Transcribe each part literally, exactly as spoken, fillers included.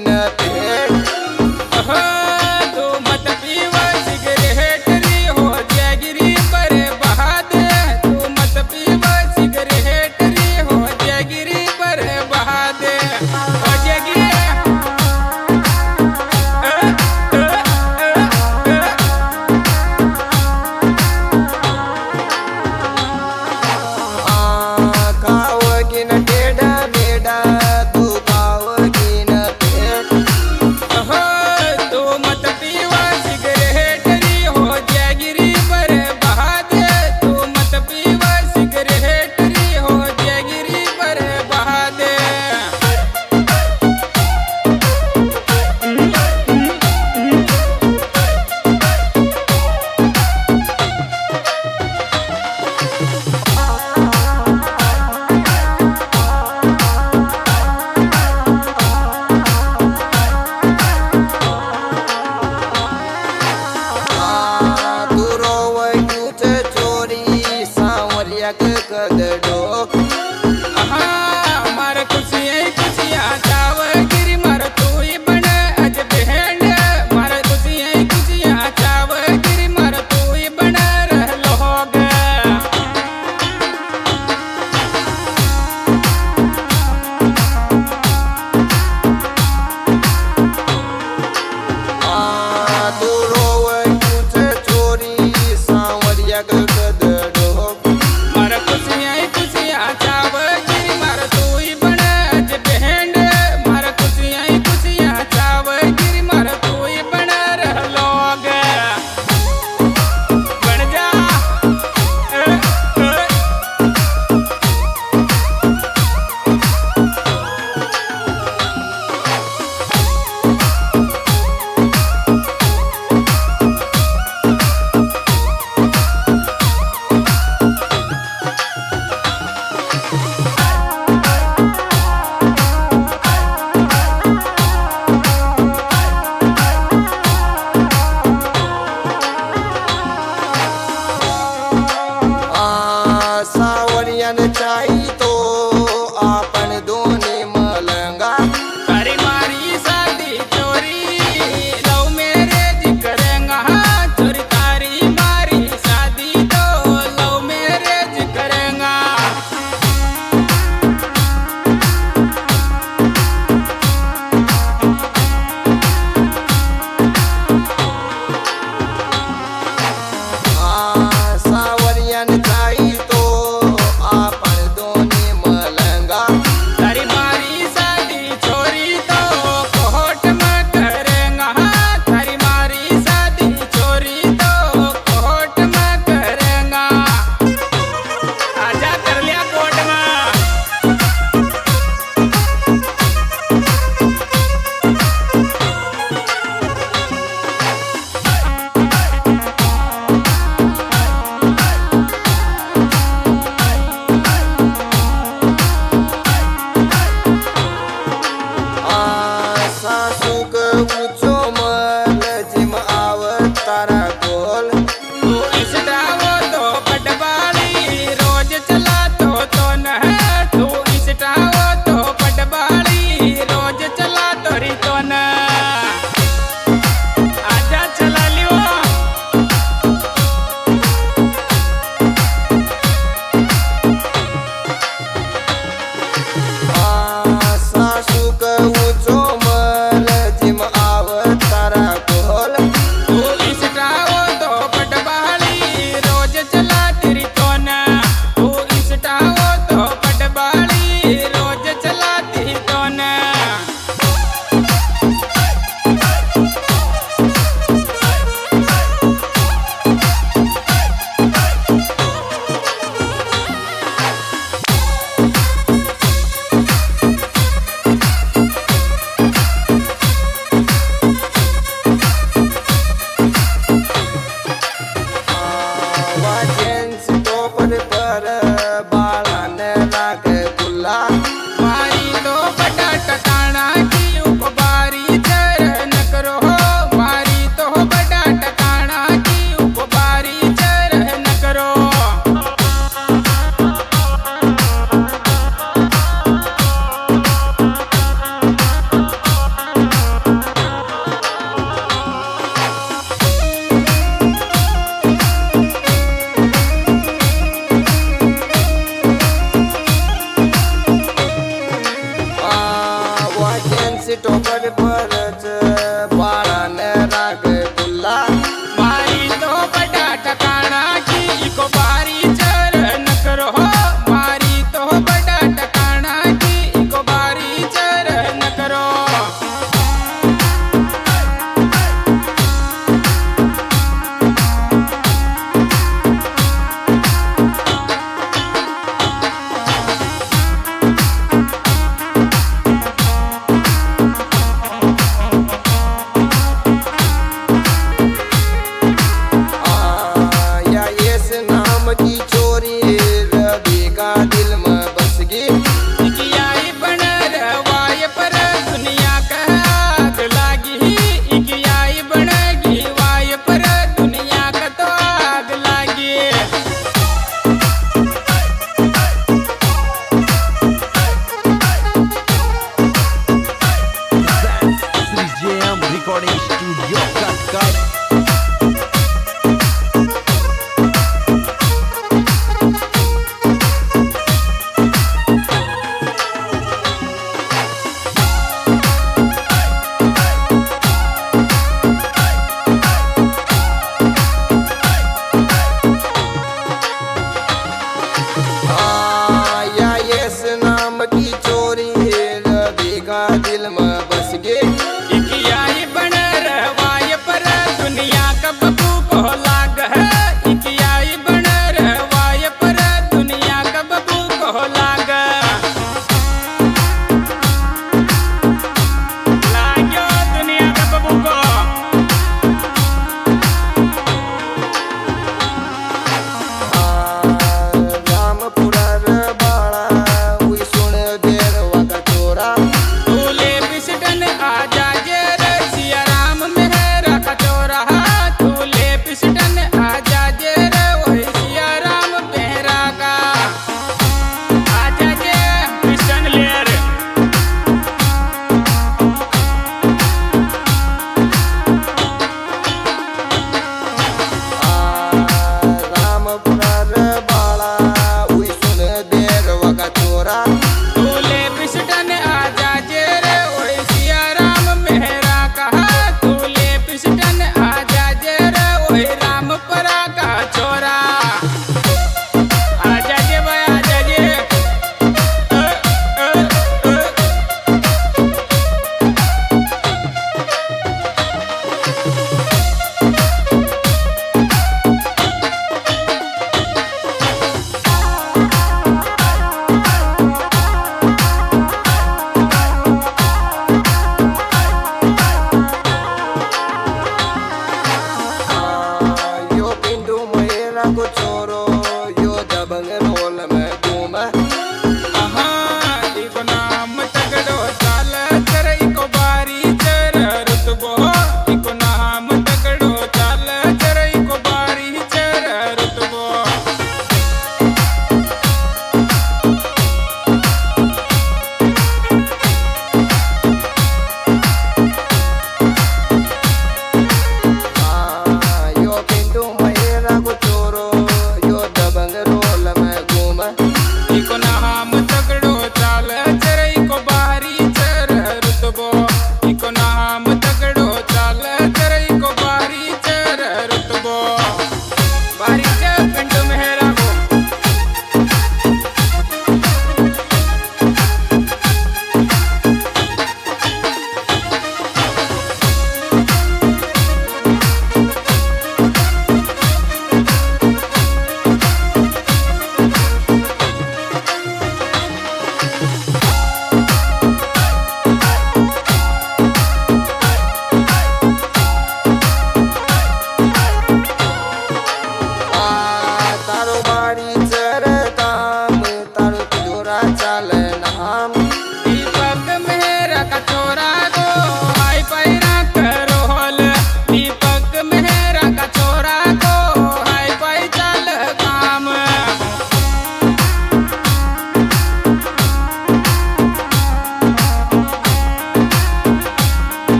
न पेट। तू मत पीवा सिगरेट री हो जागिरी पर बहाद। तू मत पीवा सिगरेट री हो जागिरी पर बहाद। हो जागिरी खावगी न टेढ़ा मेढ़ा तू खावगी न पेट। तू मत पीवा सिगरेट री हो जागिरी पर बहाद। तू मत पीवा सिगरेट री हो जागिरी पर बहाद। तू रोवगी छ चोरी सांवरिया के कदडो। मार खुशियाँ खुशियाँ चावगिरी मार तू ही बन अज बहन। मार खुशियाँ खुशियाँ चावगिरी मार तू ही बन रह लोग। तू रोवगी छ चोरी सांवरिया के कदडो। मार खुशियाँ खुशियाँ चावगिरी मार तू ही बन अज बहन। मार खुशियाँ खुशियाँ चावगिरी मार तू ही बन रह लोग। बन जा सावरिया न चाही तो आपन दोने मलंगा। तारी मारी शादी चोरी लव मैरिज करेंगा। चोरी तारी मारी शादी तो लव मैरिज करेंगा। सावरिया न चाही तो आपन दोने मलंगा। तारी मारी शादी चोरी तो कोर्ट में करेंगा। तारी मारी शादी चोरी तो कोर्ट में करेंगा। आजा कर लिया कोर्ट में। सासू के ऊंचो मल जिम आव तारा गोल। तू इस्टावो तो पटवाली रोज चला तो तो न है। तू इस्टावो तो पटवाली रोज चला तो री तो न। आजा चला लियो सासू के ऊंचो मल जिम आव तारा गोल। तू इस्टावो तो पटवाली रोज चला तेरी तो न। तू इस्टावो तो पटवाली रोज चला तेरी तो न। च बाळाने राग तुला मारी तो बड़ा टकाना की इको बारी चरण करो मारी तो बड़ा टकाना की इको बारी चरण करो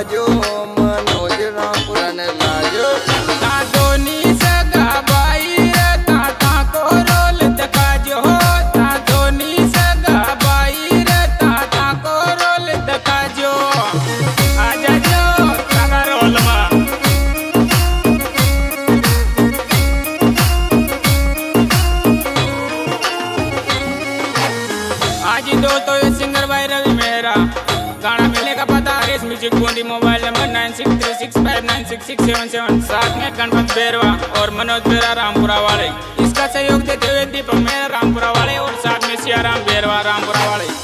बाजो मनोज रामपुरा ने लाजो ता दोनी सगा बाई रे ता ता को रोल दिखा जो ता दोनी सगा बाई रे ता ता को रोल दिखा जो आजा जो सगा रोल मा आज ही दोस्तों ये सिंगर भाई रवि मेहरा गाना मिलेगा पता रेस music Bundi mobile number nine six three six five nine six six seven seven साथ में गणपत बेरवा और मनोज बेरा रामपुरा वाले। इसका सहयोग देते हुए दीपक मेहरा रामपुरा वाले और साथ में सियाराम बेरवा रामपुरा वाले।